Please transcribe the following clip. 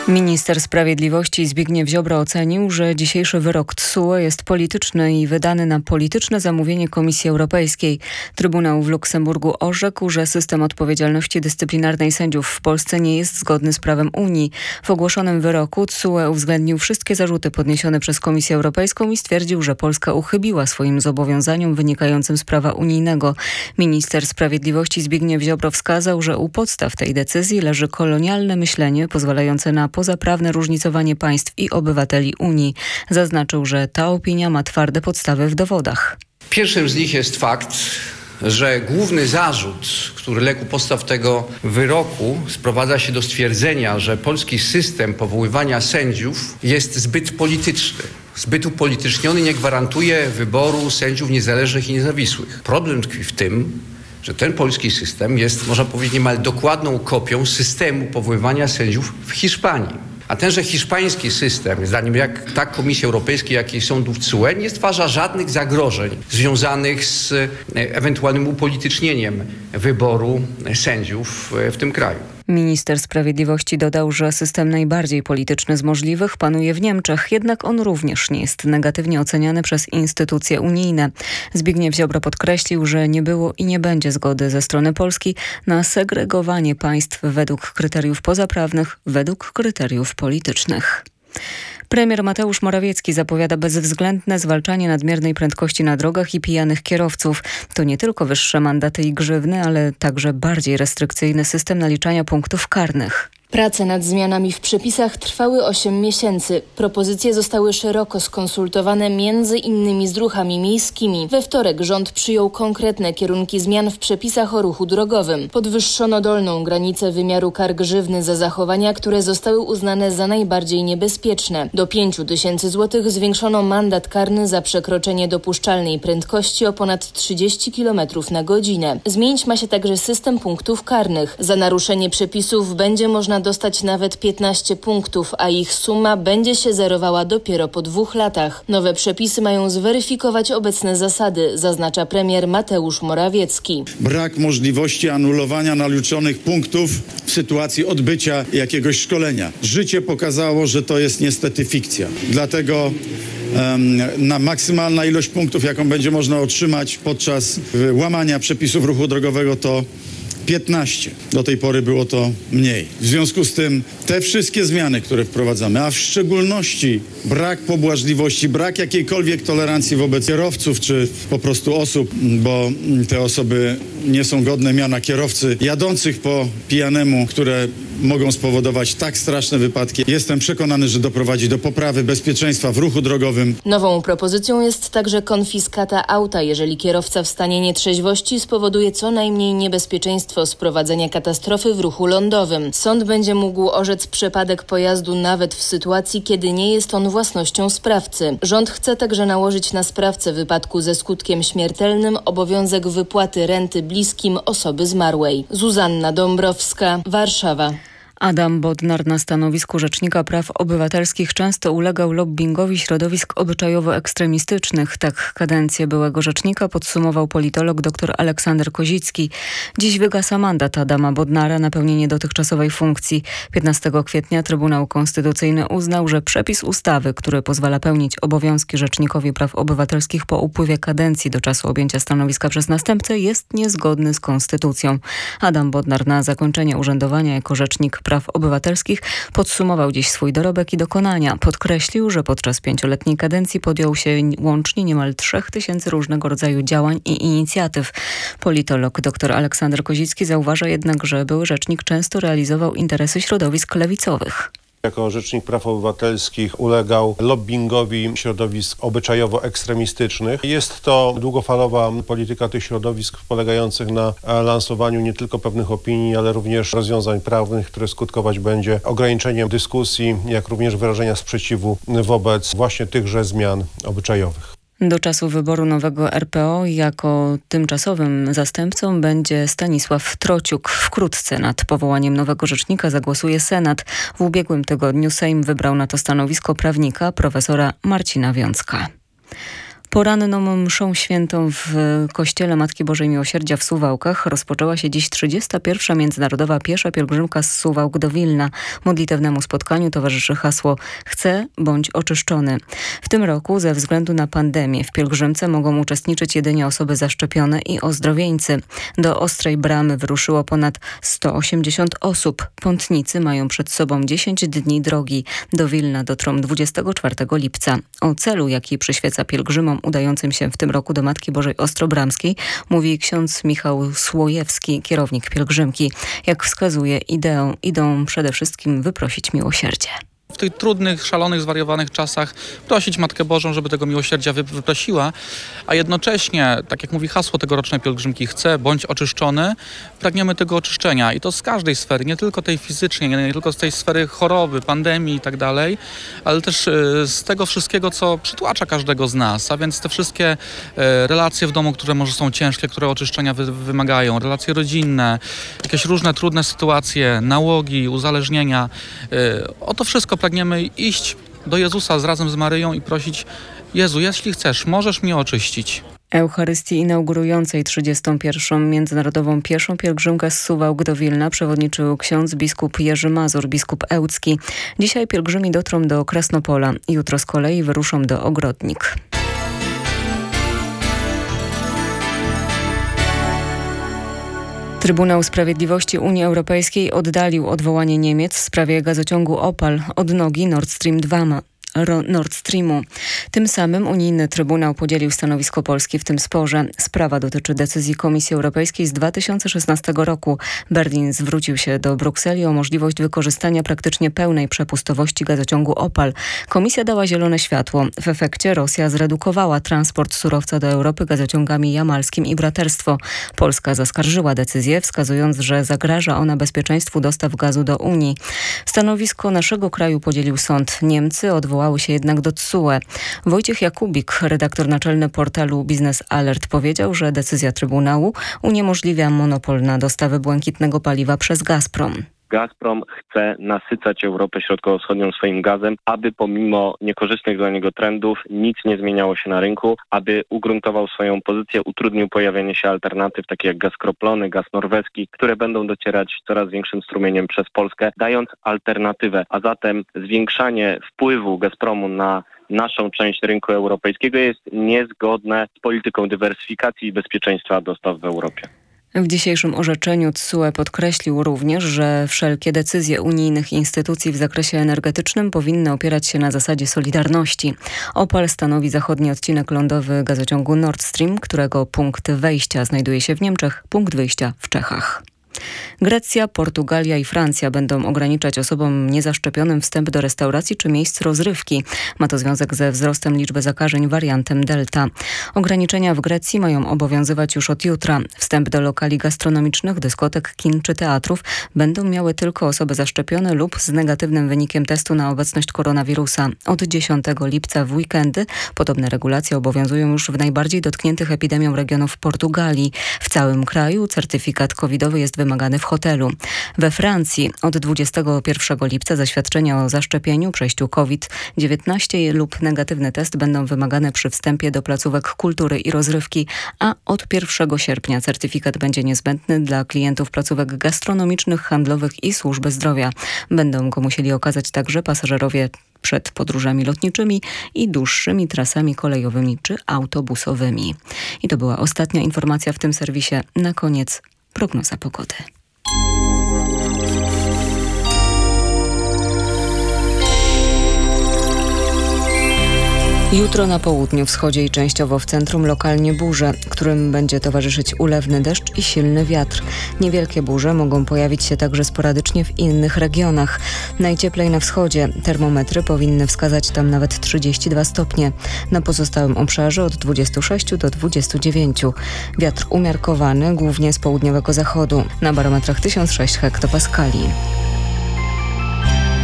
Minister Sprawiedliwości Zbigniew Ziobro ocenił, że dzisiejszy wyrok TSUE jest polityczny i wydany na polityczne zamówienie Komisji Europejskiej. Trybunał w Luksemburgu orzekł, że system odpowiedzialności dyscyplinarnej sędziów w Polsce nie jest zgodny z prawem Unii. W ogłoszonym wyroku TSUE uwzględnił wszystkie zarzuty podniesione przez Komisję Europejską i stwierdził, że Polska uchybiła swoim zobowiązaniom wynikającym z prawa unijnego. Minister Sprawiedliwości Zbigniew Ziobro wskazał, że u podstaw tej decyzji leży kolonialne myślenie pozwalające na pozaprawne różnicowanie państw i obywateli Unii. Zaznaczył, że ta opinia ma twarde podstawy w dowodach. Pierwszym z nich jest fakt, że główny zarzut, który legł u podstaw tego wyroku, sprowadza się do stwierdzenia, że polski system powoływania sędziów jest zbyt polityczny. Zbyt upolityczniony, nie gwarantuje wyboru sędziów niezależnych i niezawisłych. Problem tkwi w tym, że ten polski system jest, można powiedzieć, niemal dokładną kopią systemu powoływania sędziów w Hiszpanii. A tenże hiszpański system, zdaniem tak Komisji Europejskiej, jak i sądów TSUE, nie stwarza żadnych zagrożeń związanych z ewentualnym upolitycznieniem wyboru sędziów w tym kraju. Minister Sprawiedliwości dodał, że system najbardziej polityczny z możliwych panuje w Niemczech, jednak on również nie jest negatywnie oceniany przez instytucje unijne. Zbigniew Ziobro podkreślił, że nie było i nie będzie zgody ze strony Polski na segregowanie państw według kryteriów pozaprawnych, według kryteriów politycznych. Premier Mateusz Morawiecki zapowiada bezwzględne zwalczanie nadmiernej prędkości na drogach i pijanych kierowców. To nie tylko wyższe mandaty i grzywny, ale także bardziej restrykcyjny system naliczania punktów karnych. Prace nad zmianami w przepisach trwały 8 miesięcy. Propozycje zostały szeroko skonsultowane między innymi z druhami miejskimi. We wtorek rząd przyjął konkretne kierunki zmian w przepisach o ruchu drogowym. Podwyższono dolną granicę wymiaru kar grzywny za zachowania, które zostały uznane za najbardziej niebezpieczne. Do 5 000 złotych zwiększono mandat karny za przekroczenie dopuszczalnej prędkości o ponad 30 km na godzinę. Zmienić ma się także system punktów karnych. Za naruszenie przepisów będzie można dostać nawet 15 punktów, a ich suma będzie się zerowała dopiero po 2 latach. Nowe przepisy mają zweryfikować obecne zasady, zaznacza premier Mateusz Morawiecki. Brak możliwości anulowania naliczonych punktów w sytuacji odbycia jakiegoś szkolenia. Życie pokazało, że to jest niestety fikcja. Dlatego maksymalna ilość punktów, jaką będzie można otrzymać podczas łamania przepisów ruchu drogowego, to 15. Do tej pory było to mniej. W związku z tym te wszystkie zmiany, które wprowadzamy, a w szczególności brak pobłażliwości, brak jakiejkolwiek tolerancji wobec kierowców czy po prostu osób, bo te osoby nie są godne miana kierowcy jadących po pijanemu, które mogą spowodować tak straszne wypadki. Jestem przekonany, że doprowadzi do poprawy bezpieczeństwa w ruchu drogowym. Nową propozycją jest także konfiskata auta, jeżeli kierowca w stanie nietrzeźwości spowoduje co najmniej niebezpieczeństwo sprowadzenia katastrofy w ruchu lądowym. Sąd będzie mógł orzec przepadek pojazdu nawet w sytuacji, kiedy nie jest on własnością sprawcy. Rząd chce także nałożyć na sprawcę wypadku ze skutkiem śmiertelnym obowiązek wypłaty renty bliskim osoby zmarłej. Zuzanna Dąbrowska, Warszawa. Adam Bodnar na stanowisku Rzecznika Praw Obywatelskich często ulegał lobbingowi środowisk obyczajowo-ekstremistycznych. Tak kadencję byłego rzecznika podsumował politolog dr Aleksander Kozicki. Dziś wygasa mandat Adama Bodnara na pełnienie dotychczasowej funkcji. 15 kwietnia Trybunał Konstytucyjny uznał, że przepis ustawy, który pozwala pełnić obowiązki Rzecznikowi Praw Obywatelskich po upływie kadencji do czasu objęcia stanowiska przez następcę, jest niezgodny z konstytucją. Adam Bodnar na zakończenie urzędowania jako Rzecznik Praw Obywatelskich podsumował dziś swój dorobek i dokonania. Podkreślił, że podczas 5-letniej kadencji podjął się łącznie niemal 3000 różnego rodzaju działań i inicjatyw. Politolog dr Aleksander Kozicki zauważa jednak, że były rzecznik często realizował interesy środowisk lewicowych. Jako Rzecznik Praw Obywatelskich ulegał lobbingowi środowisk obyczajowo-ekstremistycznych. Jest to długofalowa polityka tych środowisk polegających na lansowaniu nie tylko pewnych opinii, ale również rozwiązań prawnych, które skutkować będzie ograniczeniem dyskusji, jak również wyrażenia sprzeciwu wobec właśnie tychże zmian obyczajowych. Do czasu wyboru nowego RPO jako tymczasowym zastępcą będzie Stanisław Trociuk. Wkrótce nad powołaniem nowego rzecznika zagłosuje Senat. W ubiegłym tygodniu Sejm wybrał na to stanowisko prawnika profesora Marcina Wiącka. Poranną mszą świętą w Kościele Matki Bożej Miłosierdzia w Suwałkach rozpoczęła się dziś 31. Międzynarodowa Piesza Pielgrzymka z Suwałk do Wilna. Modlitewnemu spotkaniu towarzyszy hasło „Chcę, bądź oczyszczony”. W tym roku ze względu na pandemię w pielgrzymce mogą uczestniczyć jedynie osoby zaszczepione i ozdrowieńcy. Do Ostrej Bramy wyruszyło ponad 180 osób. Pątnicy mają przed sobą 10 dni drogi. Do Wilna dotrą 24 lipca. O celu, jaki przyświeca pielgrzymom udającym się w tym roku do Matki Bożej Ostrobramskiej, mówi ksiądz Michał Słojewski, kierownik pielgrzymki. Jak wskazuje, idą przede wszystkim wyprosić miłosierdzie. W tych trudnych, szalonych, zwariowanych czasach prosić Matkę Bożą, żeby tego miłosierdzia wyprosiła, a jednocześnie, tak jak mówi hasło tegorocznej pielgrzymki, chcę, bądź oczyszczony, pragniemy tego oczyszczenia i to z każdej sfery, nie tylko tej fizycznej, nie tylko z tej sfery choroby, pandemii i tak dalej, ale też z tego wszystkiego, co przytłacza każdego z nas, a więc te wszystkie relacje w domu, które może są ciężkie, które oczyszczenia wymagają, relacje rodzinne, jakieś różne trudne sytuacje, nałogi, uzależnienia, o to wszystko pragniemy iść do Jezusa razem z Maryją i prosić: Jezu, jeśli chcesz, możesz mnie oczyścić. Eucharystii inaugurującej 31. Międzynarodową Pieszą Pielgrzymkę z Suwałk do Wilna przewodniczył ksiądz biskup Jerzy Mazur, biskup ełcki. Dzisiaj pielgrzymi dotrą do Krasnopola. Jutro z kolei wyruszą do Ogrodnik. Trybunał Sprawiedliwości Unii Europejskiej oddalił odwołanie Niemiec w sprawie gazociągu Opal od nogi Nord Streamu. Tym samym unijny Trybunał podzielił stanowisko Polski w tym sporze. Sprawa dotyczy decyzji Komisji Europejskiej z 2016 roku. Berlin zwrócił się do Brukseli o możliwość wykorzystania praktycznie pełnej przepustowości gazociągu Opal. Komisja dała zielone światło. W efekcie Rosja zredukowała transport surowca do Europy gazociągami jamalskim i braterstwo. Polska zaskarżyła decyzję, wskazując, że zagraża ona bezpieczeństwu dostaw gazu do Unii. Stanowisko naszego kraju podzielił sąd. Niemcy odwołały się jednak do TSUE. Wojciech Jakubik, redaktor naczelny portalu Biznes Alert, powiedział, że decyzja Trybunału uniemożliwia monopol na dostawy błękitnego paliwa przez Gazprom. Gazprom chce nasycać Europę Środkowo-Wschodnią swoim gazem, aby pomimo niekorzystnych dla niego trendów nic nie zmieniało się na rynku, aby ugruntował swoją pozycję, utrudnił pojawianie się alternatyw takich jak gaz kroplony, gaz norweski, które będą docierać coraz większym strumieniem przez Polskę, dając alternatywę. A zatem zwiększanie wpływu Gazpromu na naszą część rynku europejskiego jest niezgodne z polityką dywersyfikacji i bezpieczeństwa dostaw w Europie. W dzisiejszym orzeczeniu TSUE podkreślił również, że wszelkie decyzje unijnych instytucji w zakresie energetycznym powinny opierać się na zasadzie solidarności. Opal stanowi zachodni odcinek lądowy gazociągu Nord Stream, którego punkt wejścia znajduje się w Niemczech, punkt wyjścia w Czechach. Grecja, Portugalia i Francja będą ograniczać osobom niezaszczepionym wstęp do restauracji czy miejsc rozrywki. Ma to związek ze wzrostem liczby zakażeń wariantem Delta. Ograniczenia w Grecji mają obowiązywać już od jutra. Wstęp do lokali gastronomicznych, dyskotek, kin czy teatrów będą miały tylko osoby zaszczepione lub z negatywnym wynikiem testu na obecność koronawirusa. Od 10 lipca w weekendy podobne regulacje obowiązują już w najbardziej dotkniętych epidemią regionów Portugalii. W całym kraju certyfikat covidowy jest wymagany w hotelu. We Francji od 21 lipca zaświadczenia o zaszczepieniu, przejściu COVID-19 lub negatywny test będą wymagane przy wstępie do placówek kultury i rozrywki, a od 1 sierpnia certyfikat będzie niezbędny dla klientów placówek gastronomicznych, handlowych i służby zdrowia. Będą go musieli okazać także pasażerowie przed podróżami lotniczymi i dłuższymi trasami kolejowymi czy autobusowymi. I to była ostatnia informacja w tym serwisie. Na koniec prognoza pogody. Jutro na południu, wschodzie i częściowo w centrum lokalnie burze, którym będzie towarzyszyć ulewny deszcz i silny wiatr. Niewielkie burze mogą pojawić się także sporadycznie w innych regionach. Najcieplej na wschodzie. Termometry powinny wskazać tam nawet 32 stopnie. Na pozostałym obszarze od 26 do 29. Wiatr umiarkowany, głównie z południowego zachodu. Na barometrach 1006 hektopaskali.